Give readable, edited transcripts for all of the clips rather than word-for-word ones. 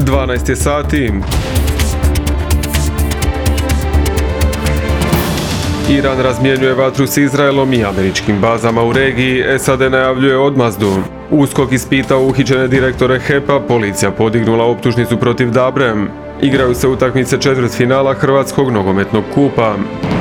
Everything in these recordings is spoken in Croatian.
12 je sati. Iran razmjenjuje vatru s Izraelom i američkim bazama u regiji, SAD najavljuje odmazdu. USKOK ispitao uhićene direktore HEP-a, policija podignula optužnicu protiv Dabre. Igraju se utakmice četvrtfinala Hrvatskog nogometnog kupa.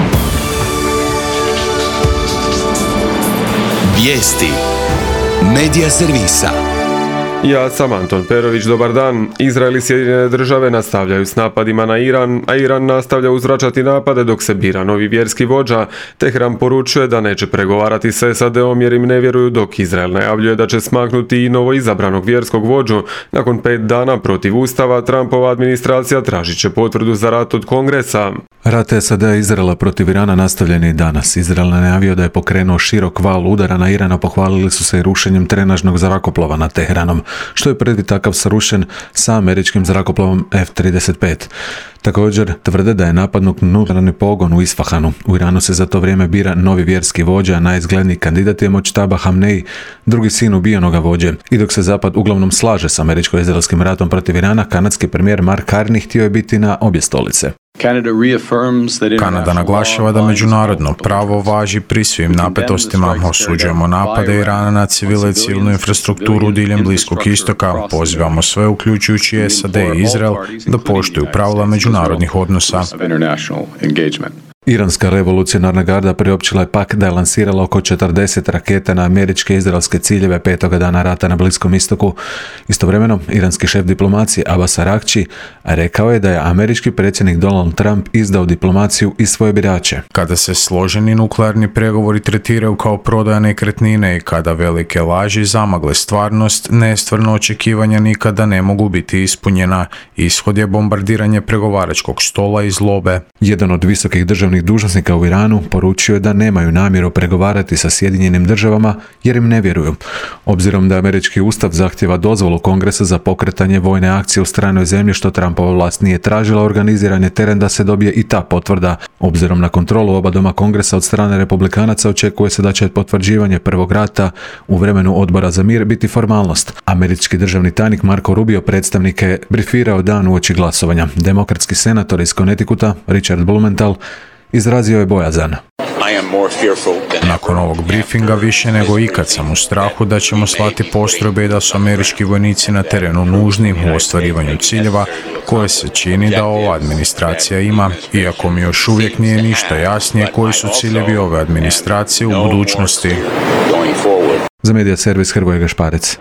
Vijesti Medija servisa. Ja sam Anton Perović, dobar dan. Izrael i Sjedinjene države nastavljaju s napadima na Iran, a Iran nastavlja uzvraćati napade dok se bira novi vjerski vođa. Tehran poručuje da neće pregovarati s SAD-om jer im ne vjeruju, dok Izrael najavljuje da će smaknuti i novo izabranog vjerskog vođu. Nakon 5 dana protiv Ustava, Trumpova administracija tražit će potvrdu za rat od Kongresa. Rat SAD-a i Izraela protiv Irana nastavljen je i danas. Izrael najavio da je pokrenuo širok val udara na Irana, pohvalili su se i rušenjem trenažnog zrakoplova nad Teheranom, što je prvi takav srušen sa američkim zrakoplovom F-35. Također tvrde da je napadnut nuklearni pogon u Isfahanu. U Iranu se za to vrijeme bira novi vjerski vođa, a najizgledniji kandidat je Močtaba Hamnei, drugi sin ubijenoga vođe. I dok se Zapad uglavnom slaže s američko-izraelskim ratom protiv Irana, kanadski premijer Mark Carney htio je biti na obje stolice. Kanada naglašava da međunarodno pravo važi pri svim napetostima. Osuđujemo napade Irana na civile i civilnu infrastrukturu diljem Bliskog istoka. Pozivamo sve, uključujući SAD i Izrael, da poštuju pravila međunarodnih odnosa. Iranska revolucionarna garda priopćila je pak da je lansirala oko 40 raketa na američke i izraelske ciljeve 5. dana rata na Bliskom istoku. Istovremeno, iranski šef diplomacije Abbas Araghči rekao je da je američki predsjednik Donald Trump izdao diplomaciju i svoje birače. Kada se složeni nuklearni pregovori tretiraju kao prodaja nekretnine i kada velike laži zamagle stvarnost, nestvarno očekivanja nikada ne mogu biti ispunjena. Ishod je bombardiranje pregovaračkog stola i zlobe. Jedan od visokih državnih dužnosnika u Iranu poručio je da nemaju namjeru pregovarati sa Sjedinjenim državama jer im ne vjeruju. Obzirom da američki ustav zahtjeva dozvolu Kongresa za pokretanje vojne akcije u stranoj zemlji, što Trumpova vlast nije tražila, organiziran je teren da se dobije i ta potvrda. Obzirom na kontrolu oba doma Kongresa od strane republikanaca, očekuje se da će potvrđivanje prvog rata u vremenu odbora za mir biti formalnost. Američki državni tajnik Marco Rubio predstavnike brifirao dan uoči glasovanja. Demokratski senator iz Connecticuta Richard Blumenthal izrazio je bojazan. Nakon ovog briefinga više nego ikad sam u strahu da ćemo slati postrojbe i da su američki vojnici na terenu nužni u ostvarivanju ciljeva koje se čini da ova administracija ima, iako mi još uvijek nije ništa jasnije koji su ciljevi ove administracije u budućnosti. Za Medija servis Hrvoje Gašparec.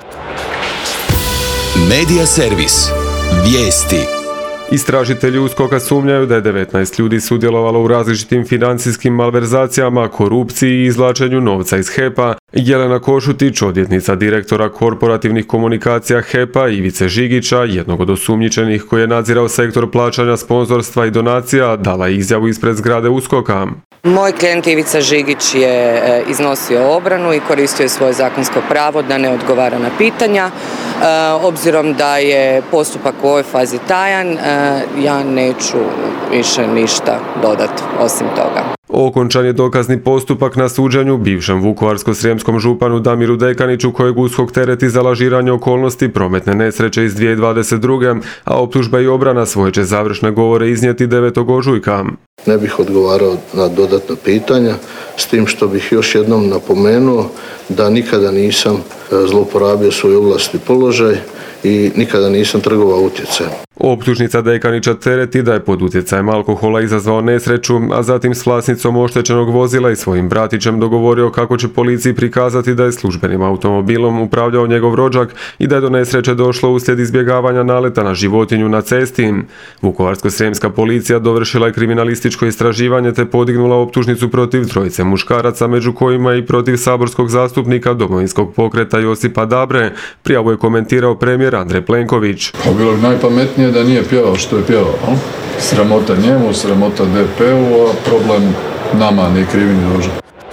Medija servis. Vijesti. Istražitelji USKOK-a sumnjaju da je 19 ljudi sudjelovalo u različitim financijskim malverzacijama, korupciji i izvlačenju novca iz HEP-a. Jelena Košutić, odvjetnica direktora korporativnih komunikacija HEP-a Ivice Žigića, jednog od osumnjičenih koji je nadzirao sektor plaćanja sponzorstva i donacija, dala izjavu ispred zgrade USKOK-a. Moj klijent Ivica Žigić je iznosio obranu i koristio je svoje zakonsko pravo da ne odgovara na pitanja. Obzirom da je postupak u ovoj fazi tajan, ja neću više ništa dodati osim toga. Okončan je dokazni postupak na suđenju bivšem vukovarsko-srijemskom županu Damiru Dekaniću, kojeg USKOK tereti za lažiranje okolnosti prometne nesreće iz 2022. a optužba i obrana svoje će završne govore iznijeti 9. ožujka. Ne bih odgovarao na dodatna pitanja, s tim što bih još jednom napomenuo da nikada nisam zlouporabio svoj ovlasti položaj i nikada nisam trgovao utjecajem. Optužnica Dekanića tereti da je pod utjecajem alkohola izazvao nesreću, a zatim s vlasnicom oštećenog vozila i svojim bratićem dogovorio kako će policiji prikazati da je službenim automobilom upravljao njegov rođak i da je do nesreće došlo uslijed izbjegavanja naleta na životinju na cesti. Vukovarsko-srijemska policija dovršila je kriminalističko istraživanje te podignula optužnicu protiv trojice muškaraca, među kojima i protiv saborskog zastupnika Domovinskog pokreta Josipa Dabre. Prijavu je komentirao premijer Andrej Plenković. Bilo je najpametnije da nije pjevao što je pjevao. Sramota njemu, sramota DP-u, a problem nama, ni krivi ni dužan.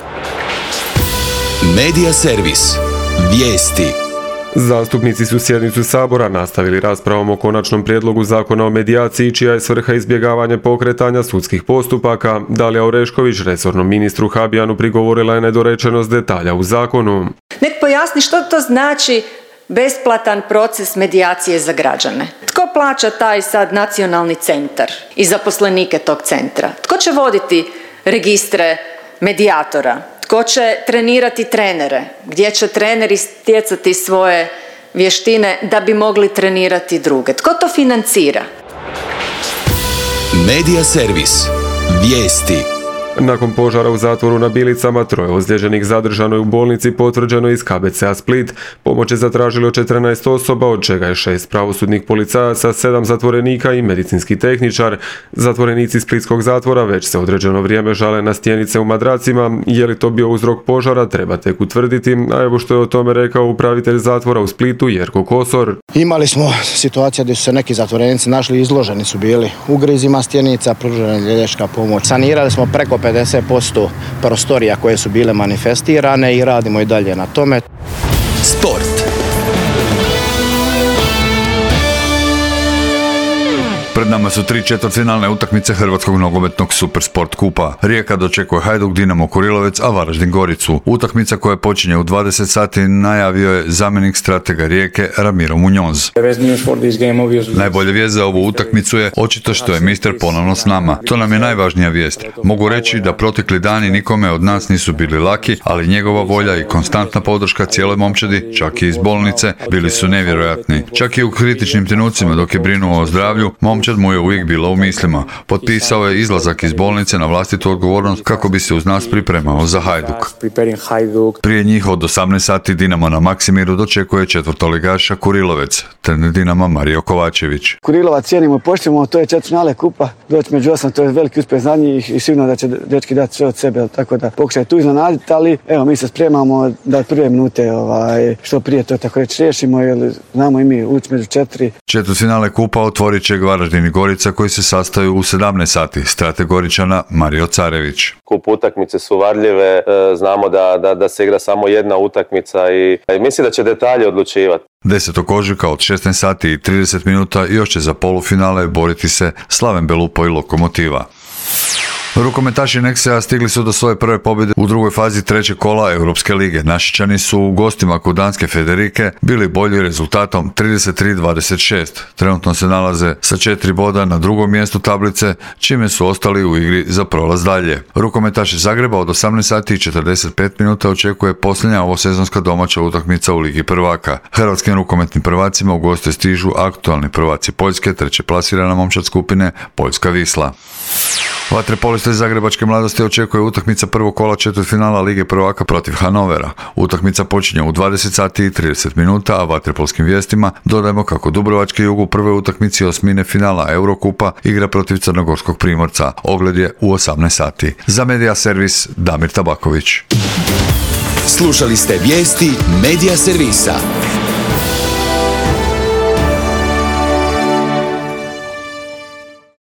Medija servis. Vijesti. Zastupnici su sjednicu Sabora nastavili raspravom o konačnom prijedlogu zakona o medijaciji, čija je svrha izbjegavanje pokretanja sudskih postupaka. Dalija Orešković, resornom ministru Habijanu, prigovorila je nedorečenost detalja u zakonu. Nek pojasni što to znači besplatan proces medijacije za građane. Tko plaća taj sad nacionalni centar i zaposlenike tog centra? Tko će voditi registre medijatora? Tko će trenirati trenere? Gdje će treneri stjecati svoje vještine da bi mogli trenirati druge? Tko to financira? Medija servis. Vijesti. Nakon požara u zatvoru na Bilicama, 3 ozlijeđenih zadržano je u bolnici, potvrđeno iz KBC-a Split. Pomoć je zatražilo 14 osoba, od čega je 6 pravosudnih policajaca, 7 zatvorenika i medicinski tehničar. Zatvorenici splitskog zatvora već se određeno vrijeme žale na stjenice u madracima. Je li to bio uzrok požara, treba tek utvrditi, a evo što je o tome rekao upravitelj zatvora u Splitu Jerko Kosor. Imali smo situacija gdje su se neki zatvorenici našli, izloženi su bili ugrizima stjenica, pružena je liječnička pomoć. Sanirali smo preko 50% prostorija koje su bile manifestirane i radimo i dalje na tome. Sport. Pred nama su 3 četvrtfinalne utakmice Hrvatskog nogometnog Supersport kupa. Rijeka dočekuje Hajduk, Dinamo Kurilovec, a Varaždin Goricu. Utakmica koja počinje u 20 sati najavio je zamjenik stratega Rijeke Ramiro Muñoz. Najbolja vijest za ovu utakmicu je očito što je mister ponovno s nama. To nam je najvažnija vijest. Mogu reći da protekli dani nikome od nas nisu bili laki, ali njegova volja i konstantna podrška cijeloj momčadi, čak i iz bolnice, bili su nevjerojatni. Čak i u kritičnim trenucima dok je brinuo o zdravlju, momčad mu je uvijek bila u mislima. Potpisao je izlazak iz bolnice na vlastitu odgovornost kako bi se uz nas pripremao za Hajduk. Prije njih od 18 sati Dinamo na Maksimiru dočekuje četvrtoligaša Kurilovec, trener Dinama Mario Kovačević. Kurilovac cijenimo, poštujemo, to je četvrtfinale kupa, doći među 8, to je veliki uspjeh za njih i sigurno da će dečki dati sve od sebe, tako da pokušaj tu iznenaditi, ali evo mi se spremamo da od prve minute što prije to tako reći riješimo, jer znamo i mi ući među 4. Četvrtfinale kupa otvorit će Varaždin i Gorica koji se sastaju u 17 sati. Strateg Goričana Mario Carević. Kup utakmice su varljive, znamo da se igra samo jedna utakmica i mislim da će detalje odlučivati. 10. ožujka od 16 sati i 30 minuta još će za polufinale boriti se Slaven Belupo i Lokomotiva. Rukometaši Nexea stigli su do svoje prve pobjede u drugoj fazi trećeg kola Europske lige. Našičani su u gostima kod danske Federike bili bolji rezultatom 33-26. Trenutno se nalaze sa 4 boda na drugom mjestu tablice, čime su ostali u igri za prolaz dalje. Rukometaši Zagreba od 18 sati i 45 minuta očekuje posljednja ovosezonska domaća utakmica u Ligi prvaka. Hrvatskim rukometnim prvacima u goste stižu aktualni prvaci Poljske, treće plasirana momčad skupine Poljska Wisla. Vaterpoliste iz Zagrebačke mladosti očekuje utakmica prvog kola četvrtfinala Lige prvaka protiv Hanovera. Utakmica počinje u 20 sati i 30 minuta, a vaterpolskim vijestima dodajemo kako Dubrovački Jug u prvoj utakmici osmine finala Eurokupa igra protiv Crnogorskog Primorca. Ogled je u 18 sati. Za Medija servis Damir Tabaković. Slušali ste vijesti Medija servisa.